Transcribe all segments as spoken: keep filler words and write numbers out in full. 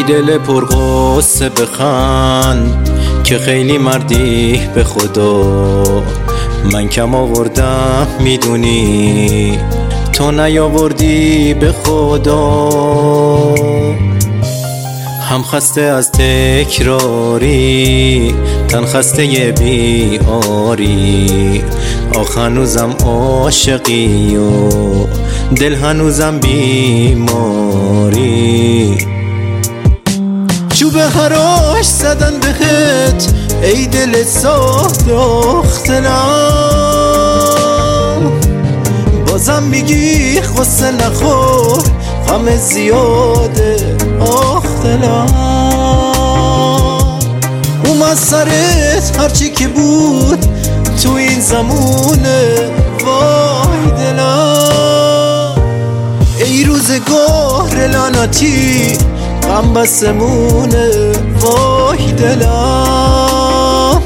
دل پرغصه بخند که خیلی مردی به خدا. من کم آوردم میدونی، تو نیاوردی به خدا. هم خسته از تکراری، تن خسته بیاری. آخ هنوزم عاشقی و دل هنوزم بیماری. چوب هراش زدن بهت ای دل ساخت اختلام. بازم میگی خسته نخور، غم زیاده اختلام. اومد سرت هرچی که بود تو این زمونه، وای دلم. ای روزگار لعنتی غم بسمونه، وای دلم.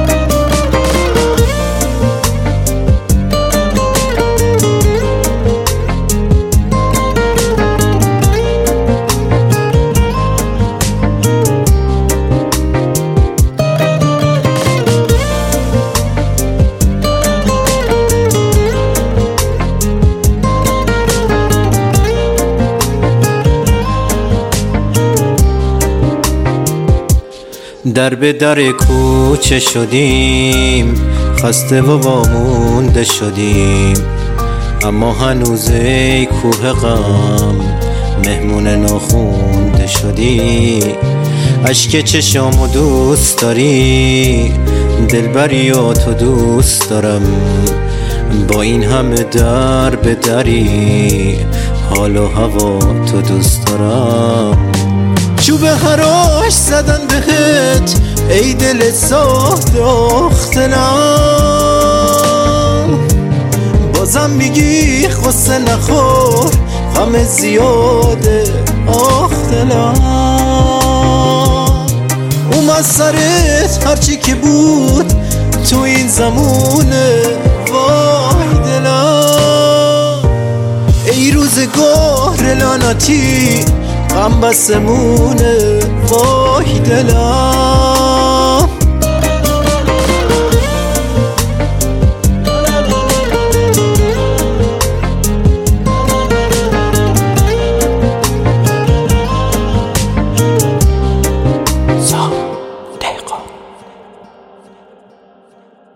در به در کوچه شدیم، خسته و وامونده شدیم. اما هنوز ای کوه غم مهمون ناخونده شدی. اشک چشامو دوست داری، دلبری و تو دوست دارم. با این همه در به دری، حال و هوا تو دوست دارم. چوب هراش زدن بهت ای دل ساخت اختلام. بازم میگی خسته نخور، غم زیاده اختلام. اومد سرت هرچی که بود تو این زمونه، وای دلم. ای روزگار لعنتی غم بسمونه، وای دلم.